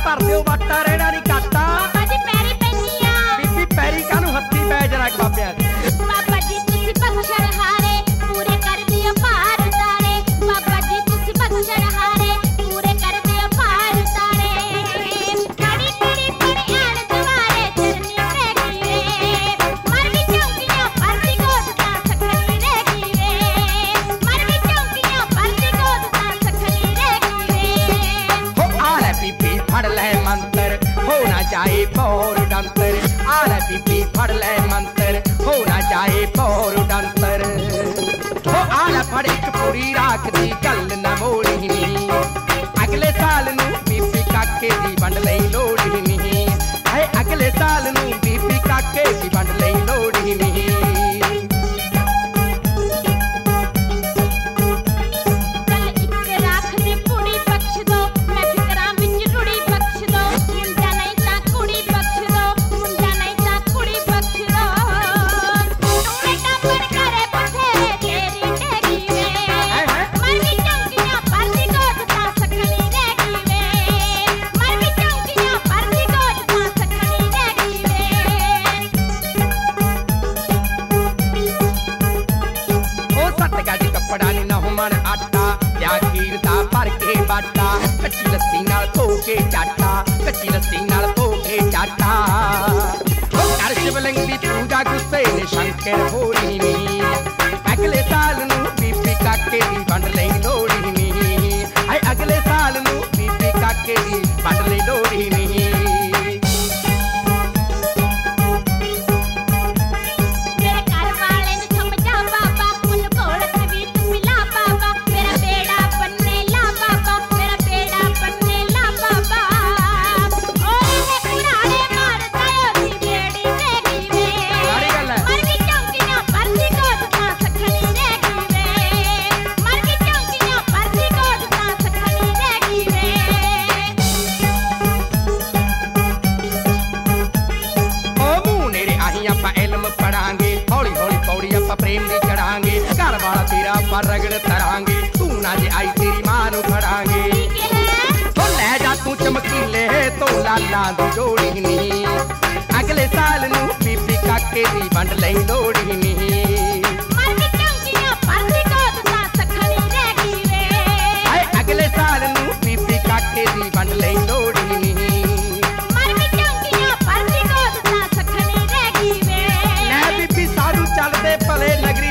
ਧਰ ਦਿਓ ਵਾਟਾ ਰਹਿਣਾ ਨਹੀਂ ਘਾਟਾ। ਬਾਬਾ ਜੀ ਪੈਰੀ ਪੈਣੀ ਆ। ਬੀਬੀ ਪੈਰੀ ਕਾਹਨੂੰ ਹੱਥੀ ਪੈ ਜਰਾ ਬਾਬਿਆਂ ਦੇ। ਬਾਬਾ ਜੀ ਤੁਸੀਂ ਬਖਸ਼ਣ ਹਾਰੇ ਪੂਰੇ ਕਰ ਦਿਓ ਭਾਰ ਉਤਾਰੇ। ਬਾਬਾ ਜੀ ਤੁਸੀਂ ਬਖਸ਼ਣ ਹਾਰੇ ਪੂਰੇ ਕਰ ਦਿਓ ਭਾਰ ਉਤਾਰੇ। ਕੜੀ ਕੜੀ ਪੜੀ ਆਣ ਦੁਆਰੇ ਚਰਨੀ ਰਹਿ ਗਈ ਵੇ। ਮਰ ਵੀ ਚੌਂਕੀਆਂ ਪਰਦੀ ਗੋਦ ਤਾਂ ਸਖਣੀ ਰਹਿ ਗਈ ਵੇ। ਮਰ ਵੀ ਚੌਂਕੀਆਂ ਪਰਦੀ ਗੋਦ ਤਾਂ ਸਖਣੀ ਰਹਿ ਗਈ ਵੇ। ਹੋ ਆ ਲੈ ਬੀਬੀ ਫੜ ਲੈ ਮੰਤਰ ਹੋ ਨਾ ਜਾਏ ਪੌਰ ਡੰਤਰ। ਆ ਲੈ ਬੀਬੀ ਫੜ ਲੈ ਮੰਤਰ ਹੋ ਨਾ ਜਾਏ ਪੌਰ ਡੰਤਰ। ਹੋ ਆ ਲੈ ਫੜ ਇੱਕ ਪੂਰੀ ਰਾਖ ਦੀ ਗੱਲ ਨਾ ਮੋੜੀ ਨੀ। ਅਗਲੇ ਸਾਲ ਨੂੰ ਬੀਬੀ ਕਾਕੇ ਦੀ ਵੰਡ ਲਈ ਲੋੜੀ ਨੀ। ਹਾਏ ਅਗਲੇ ਸਾਲ ਨੂੰ ਬੀਬੀ ਕਾਕੇ ਦੀ ਵੰਡ ਲਈ ਲੋੜੀ ਨੀ। ਚੱਲ ਇੱਕ ਰੱਖ ਦੀ ਕੁੜੀ ਬਖਸ਼ ਦੋ ਮੈਂ ਫਿਕਰਾਂ ਵਿੱਚ ਰੁੜੀ ਬਖਸ਼ ਦੋ। ਮੁੰਡਾ ਨਹੀਂ ਤਾਂ ਕੁੜੀ ਬਖਸ਼ ਦੋ ਮੁੰਡਾ ਨਹੀਂ ਤਾਂ ਕੁੜੀ ਬਖਸ਼ ਦੋ। ਟੂਣੇ ਟੱਪਰ ਕਰੇ ਬਥੇਰੇ ਤੇਰੀ ਟੇਗੀ ਵੇ। ਮਰ ਵੀ ਚੌਂਕੀਆਂ ਪਰਦੀ ਗੋਦ ਤਾਂ ਸਖਣੀ ਰਹਿ ਗਈ ਵੇ। ਮਰ ਵੀ ਚੌਂਕੀਆਂ ਪਰਦੀ ਗੋਦ ਤਾਂ ਸਖਣੀ ਰਹਿ ਗਈ ਵੇ। ਉਹ ਸੱਤ ਗੱਜ ਕੱਪੜਾ ਨੀ ਨਾ ਮਨ ਆਟਾ ਲਿਆ ਖੀਰ ਦਾ ਭਰ ਕੇ ਬਾਟਾ। ਕੱਚੀ ਲੱਸੀ ਨਾਲ ਧੋ ਕੇ ਚਾਟਾ ਕੱਚੀ ਲੱਸੀ ਨਾਲ ਧੋ ਕੇ ਚਾਟਾ। ਉਹ ਕਰ ਸ਼ਿਵਲਿੰਗ ਦੀ ਪੂਜਾ ਗੁੱਸੇ ਨੇ ਸ਼ੰਕਰ ਹੋਰੀ ਨੀ। ਅਗਲੇ ਸਾਲ ਨੂੰ ਬੀਬੀ ਕਾਕੇ ਦੀ ਵੰਡ ਲਈ ਲੋੜੀ ਨੀ। ਹਾਏ ਅਗਲੇ ਸਾਲ ਨੂੰ ਬੀਬੀ ਕਾਕੇ ਦੀ ਵੰਡ ਲਈ ਲੋੜੀ ਨੀ। ਮੇਰੇ ਘਰ ਵਾਲੇ ਨੂੰ ਸਮਝਾ ਬਾਬਾ ਮੈਨੂੰ ਘੋਲਕ ਵੀ ਤੂੰ ਮਿਲਾ ਬਾਬਾ। ਮੇਰਾ ਬੇੜਾ ਬੰਨੇ ਲਾ ਬਾਬਾ ਮੇਰਾ ਬੇੜਾ ਬੰਨੇ ਲਾ ਬਾਬਾ। ਓਏ ਕੁੜਾੜੇ ਮਾਰਦਾ ਉਹਦੀ ਬੇੜੀ ਰਹਿ ਗਈ ਵੇ। ਸਾਰੀ ਗੱਲ ਹੈ। ਮਰ ਵੀ ਚੌਂਕੀਆਂ ਪਰਦੀ ਗੋਦ ਤਾਂ ਸਖਣੀ ਰਹਿ ਗਈ ਵੇ। ਮਰ ਵੀ ਚੌਂਕੀਆਂ ਪਰਦੀ ਗੋਦ ਤਾਂ ਸਖਣੀ ਰਹਿ ਗਈ ਵੇ। ਉਹ ਮੂੰਹ ਨੇੜੇ ਆਹੀਂ ਆਪਾਂ ਇਲਮ ਪੜਾਂਗੇ। ਹੌਲੀ ਹੌਲੀ ਪੌੜੀ ਆਪਾਂ ਪ੍ਰੇਮ ਦੀ ਚੜਾਂਗੇ। ਘਰ ਵਾਲਾ ਤੇਰਾ ਆਪਾਂ ਰਗੜ ਤਰਾਂਗੇ। ਤੂੰ ਨਾ ਜੇ ਆਈ ਤੇਰੀ ਮਾਂ ਨੂੰ ਫੜਾਂਗੇ। ਠੀਕ ਹੈ ਹੋ ਲੈ ਜਾ ਤੂੰ ਚਮਕੀਲੇ ਤੋਂ ਲਾਲਾਂ ਦੀ ਜੋੜੀ ਨੀ। ਅਗਲੇ ਸਾਲ ਨੂੰ ਬੀਬੀ ਕਾਕੇ ਦੀ ਵੰਡ ਲਈ ਲੋੜੀ ਨੀ। ਮਰ ਵੀ ਚੌਂਕੀਆਂ ਪਰਦੀ ਗੋਦ ਤਾਂ ਸਖਣੀ ਰਹਿ ਗਈ ਵੇ। ਹਾਏ ਅਗਲੇ ਸਾਲ ਨੂੰ ਬੀਬੀ ਕਾਕੇ ਦੀ ਵੰਡ ਲਈ ਲੋੜੀ ਨੀ। ਮਰ ਵੀ ਚੌਂਕੀਆਂ ਪਰਦੀ ਗੋਦ ਤਾਂ ਸਖਣੀ ਰਹਿ ਗਈ ਵੇ। ਲੈ ਬੀਬੀ ਸਾਧੂ ਚੱਲਦੇ ਭਲੇ ਨਗਰੀ